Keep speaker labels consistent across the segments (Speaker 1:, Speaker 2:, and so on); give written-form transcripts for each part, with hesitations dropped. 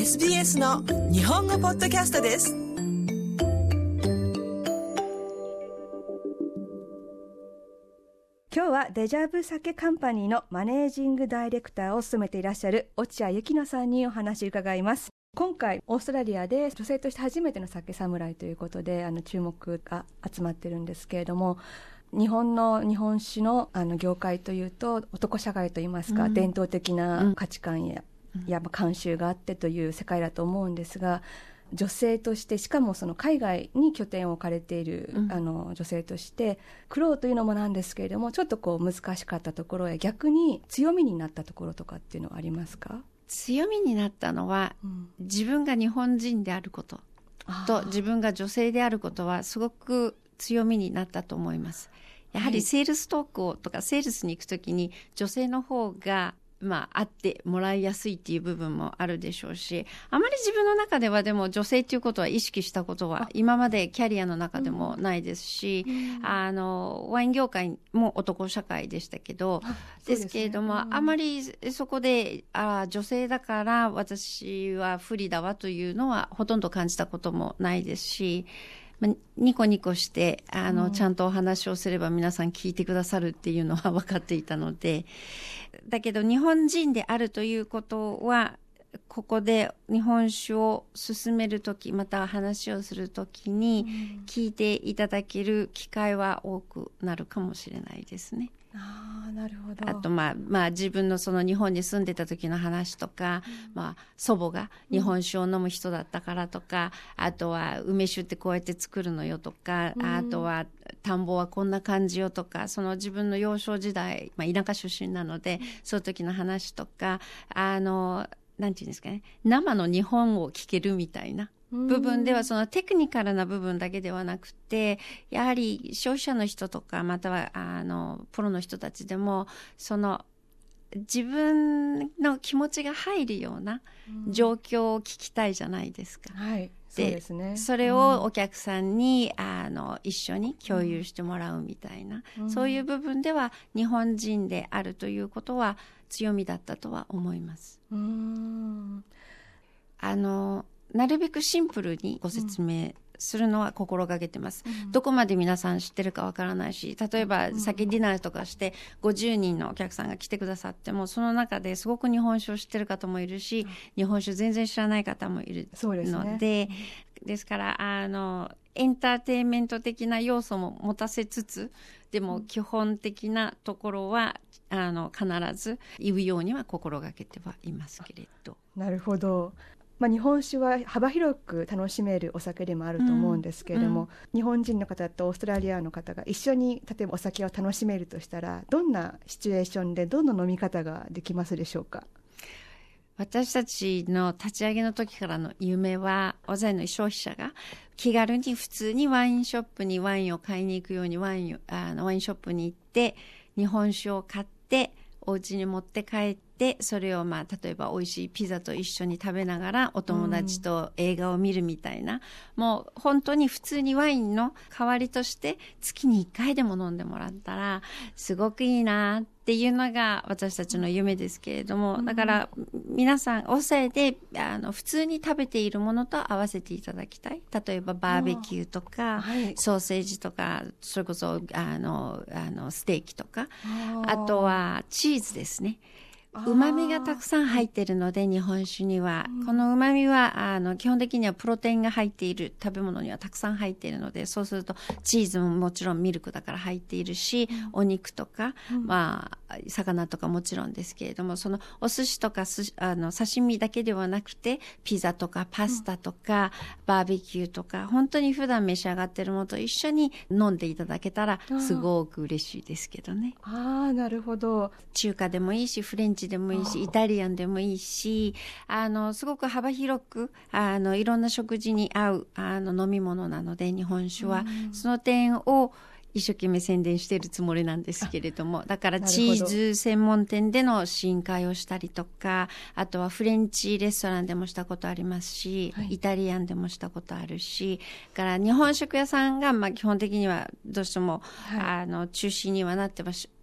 Speaker 1: SBS の日本語ポッドキャストです。
Speaker 2: 今日はデジャブ酒カンパニーのマネージングダイレクターを務めていらっしゃる落合幸乃さんにお話を伺います。今回オーストラリアで女性として初めての酒侍ということで注目が集まってるんですけれども、日本酒の業界というと男社会といいますか、伝統的な価値観や慣習があってという世界だと思うんですが、女性として、しかもその海外に拠点を置かれている、女性として苦労というのもなんですけれども、ちょっと難しかったところや逆に強みになったところとかっていうのはありますか？
Speaker 3: 強みになったのは、自分が日本人であることと自分が女性であることはすごく強みになったと思います。やはりセールストークとかセールスに行くときに女性の方が会ってもらいやすいっていう部分もあるでしょうし、あまり自分の中ではでも女性っていうことは意識したことは今までキャリアの中でもないですし、ワイン業界も男社会でしたけど、ですけれども、あまりそこで女性だから私は不利だわというのはほとんど感じたこともないですし、ニコニコしてちゃんとお話をすれば皆さん聞いてくださるっていうのは分かっていたので、だけど日本人であるということはここで日本酒を進めるとき、また話をするときに聞いていただける機会は多くなるかもしれないですね。
Speaker 2: なるほど。
Speaker 3: あと自分のその日本に住んでた時の話とか、祖母が日本酒を飲む人だったからとか、あとは梅酒ってこうやって作るのよとか、あとは田んぼはこんな感じよとか、その自分の幼少時代、田舎出身なのでそういう時の話とか、なんていうんですかね、生の日本を聞けるみたいな部分では、そのテクニカルな部分だけではなくて、やはり消費者の人とか、またはプロの人たちでも、その自分の気持ちが入るような状況を聞きたいじゃないですか。
Speaker 2: はい、そうですね。
Speaker 3: それをお客さんに一緒に共有してもらうみたいな、そういう部分では日本人であるということは強みだったとは思います。なるべくシンプルにご説明するのは心がけてます。どこまで皆さん知ってるかわからないし、例えば先ディナーとかして50人のお客さんが来てくださっても、その中ですごく日本酒を知ってる方もいるし、日本酒全然知らない方もいるので、ですからエンターテインメント的な要素も持たせつつ、でも基本的なところは必ず言うようには心がけてはいますけれど。
Speaker 2: なるほど。日本酒は幅広く楽しめるお酒でもあると思うんですけれども、日本人の方とオーストラリアの方が一緒に例えばお酒を楽しめるとしたら、どんなシチュエーションでどんな飲み方ができますでしょうか？
Speaker 3: 私たちの立ち上げの時からの夢は、大勢の消費者が気軽に普通にワインショップにワインを買いに行くようにワインショップに行って日本酒を買ってお家に持って帰って、それを例えば美味しいピザと一緒に食べながらお友達と映画を見るみたいな、もう本当に普通にワインの代わりとして月に1回でも飲んでもらったらすごくいいなっていうのが私たちの夢ですけれども、だから皆さん抑えて普通に食べているものと合わせていただきたい。例えばバーベキューとか、ソーセージとか、それこそステーキとか、あとはチーズですね。旨味がたくさん入っているので、日本酒にはこの旨味は基本的にはプロテインが入っている食べ物にはたくさん入っているので、そうするとチーズももちろんミルクだから入っているし、お肉とか、魚とかもちろんですけれども、そのお寿司とか刺身だけではなくて、ピザとかパスタとか、バーベキューとか、本当に普段召し上がっているものと一緒に飲んでいただけたらすごく嬉しいですけどね。
Speaker 2: なるほど。
Speaker 3: 中華でもいいし、フレンチでもいいし、イタリアンでもいいし、すごく幅広くいろんな食事に合う飲み物なので、日本酒はその点を一生懸命宣伝しているつもりなんですけれども、だからチーズ専門店での試飲会をしたりとか、あとはフレンチレストランでもしたことありますし、イタリアンでもしたことあるし、だから日本食屋さんが基本的にはどうしても、中心にはなって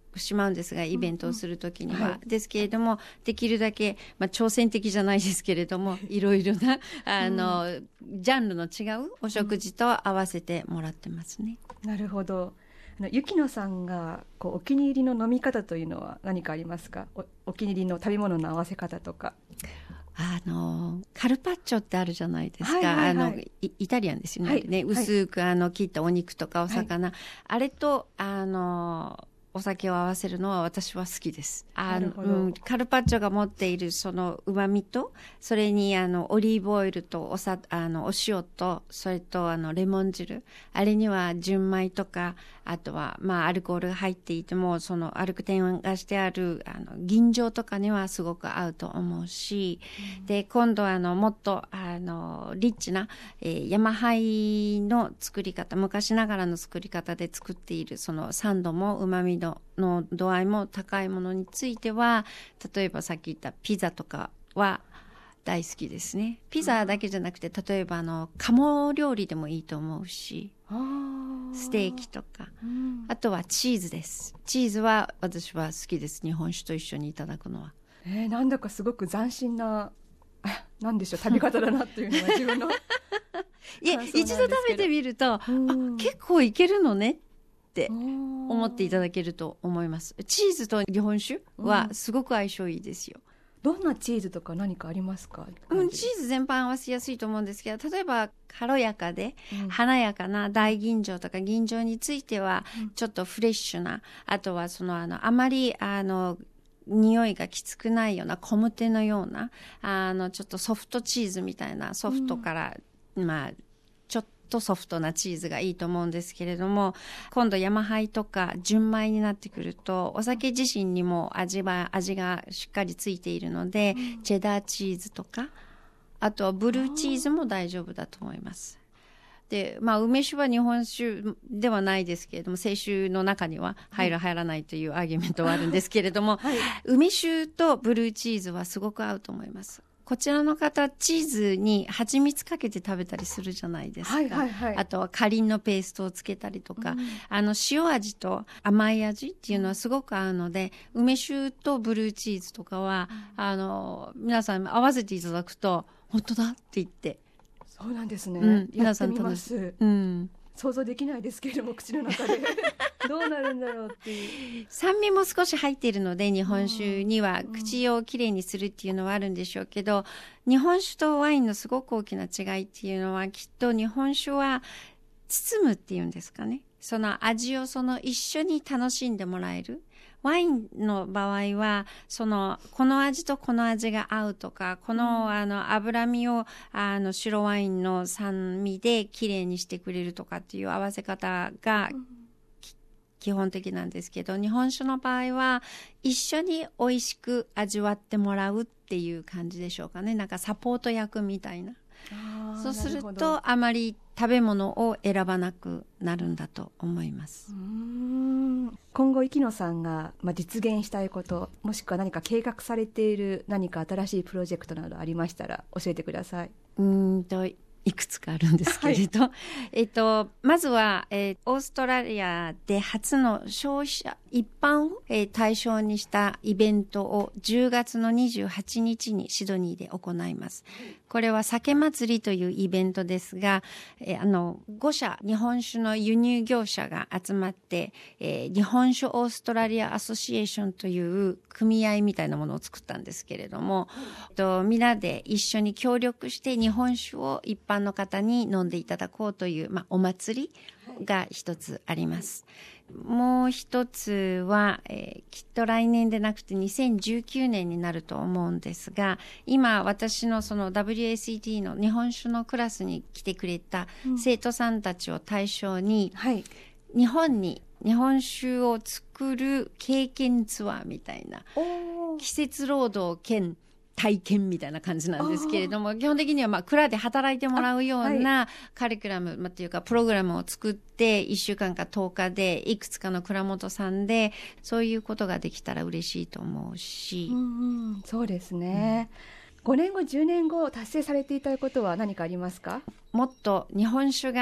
Speaker 3: しまうんですが、イベントをするときには、ですけれども、できるだけ、挑戦的じゃないですけれども、いろいろなジャンルの違うお食事と合わせてもらってますね。
Speaker 2: なるほど。雪乃さんがお気に入りの飲み方というのは何かありますか？お気に入りの食べ物の合わせ方とか。
Speaker 3: カルパッチョってあるじゃないですか。イタリアンですよね。薄く切ったお肉とかお魚。あれと、お酒を合わせるのは私は好きです。カルパッチョが持っているその旨味と、それにオリーブオイルとお塩と、それとレモン汁。あれには純米とか、あとはアルコールが入っていても、そのアルクテンがしてある吟醸とかにはすごく合うと思うし、で、今度もっとリッチな、山灰の作り方、昔ながらの作り方で作っているそのサンドも旨味の度合いも高いものについては、例えばさっき言ったピザとかは大好きですね。ピザだけじゃなくて、例えば鴨料理でもいいと思うし、ステーキとか、あとはチーズです。チーズは私は好きです。日本酒と一緒にいただくのは。
Speaker 2: なんだかすごく斬新ななんでしょう、食べ方だなっていうのが自分の
Speaker 3: 一度食べてみると、結構いけるのねって思っていただけると思います。チーズと日本酒はすごく相性いいですよ。
Speaker 2: どんなチーズとか何かありますか？
Speaker 3: チーズ全般合わせやすいと思うんですけど、例えば軽やかで華やかな大吟醸とか吟醸についてはちょっとフレッシュな、あとはあまり匂いがきつくないような小ムテのようなちょっとソフトチーズみたいな、ソフトから、ちょっとソフトなチーズがいいと思うんですけれども、今度山灰とか純米になってくると、お酒自身にも味がしっかりついているので、チェダーチーズとか、あとはブルーチーズも大丈夫だと思います。で、梅酒は日本酒ではないですけれども、清酒の中には入らないというアーギュメントはあるんですけれども、梅酒とブルーチーズはすごく合うと思います。こちらの方、チーズに蜂蜜かけて食べたりするじゃないですか。あとはカリンのペーストをつけたりとか、塩味と甘い味っていうのはすごく合うので、梅酒とブルーチーズとかは、皆さん合わせていただくと、本当だって言って。
Speaker 2: そうなんですね。やってみます。想像できないですけれども、口の中でどうなるんだろうっていう。
Speaker 3: 酸味も少し入っているので、日本酒には口をきれいにするっていうのはあるんでしょうけど、日本酒とワインのすごく大きな違いっていうのは、きっと日本酒は包むっていうんですかね。その味を一緒に楽しんでもらえる。ワインの場合は、この味とこの味が合うとか、この、脂身を、白ワインの酸味できれいにしてくれるとかっていう合わせ方が、基本的なんですけど、日本酒の場合は、一緒に美味しく味わってもらうっていう感じでしょうかね。なんかサポート役みたいな。そうすると、あまり食べ物を選ばなくなるんだと思います。
Speaker 2: 今後、雪乃さんが実現したいこと、もしくは何か計画されている何か新しいプロジェクトなどありましたら教えてください。
Speaker 3: いくつかあるんですけれど、まずは、オーストラリアで初の消費者一般を、対象にしたイベントを10月の28日にシドニーで行います。これは酒祭りというイベントですが、5社日本酒の輸入業者が集まって、日本酒オーストラリアアソシエーションという組合みたいなものを作ったんですけれども、みんなで一緒に協力して日本酒を一般の方に飲んでいただこうという、お祭りが一つあります。もう一つは、きっと来年でなくて2019年になると思うんですが、今私のその WACT の日本酒のクラスに来てくれた生徒さんたちを対象に、日本に日本酒を作る経験ツアーみたいな、季節労働兼体験みたいな感じなんですけれども、基本的には蔵で働いてもらうようなカリキュラム、っていうかプログラムを作って1週間か10日でいくつかの蔵元さんでそういうことができたら嬉しいと思うし、
Speaker 2: そうですね、5年後10年後達成されていたいことは何かありますか？
Speaker 3: もっと日本酒が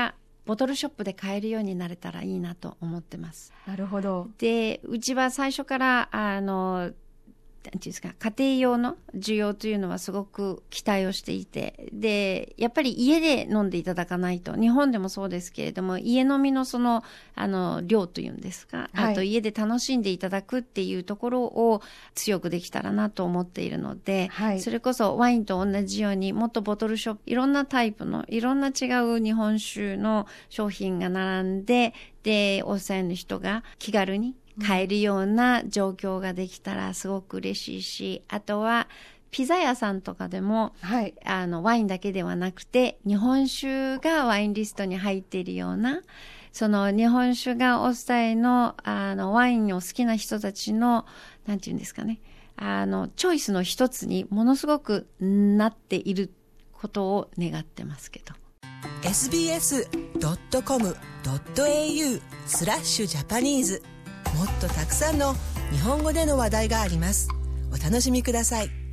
Speaker 3: ボトルショップで買えるようになれたらいいなと思ってます。
Speaker 2: なるほど。
Speaker 3: で、うちは最初からなんていうんですか、家庭用の需要というのはすごく期待をしていて、で、やっぱり家で飲んでいただかないと、日本でもそうですけれども、家飲みの量というんですか、
Speaker 2: はい、
Speaker 3: あと家で楽しんでいただくっていうところを強くできたらなと思っているので、
Speaker 2: はい、
Speaker 3: それこそワインと同じようにもっとボトルショップ、いろんなタイプのいろんな違う日本酒の商品が並んで、で、オーストラリアの人が気軽に買えるような状況ができたらすごく嬉しいし、あとはピザ屋さんとかでも、
Speaker 2: はい、
Speaker 3: ワインだけではなくて日本酒がワインリストに入っているような、その日本酒がオーストラリアのワインを好きな人たちのなんていうんですかね、チョイスの一つにものすごくなっていることを願ってますけど。
Speaker 1: sbs.com.au/Japanese もっとたくさんの日本語での話題があります。お楽しみください。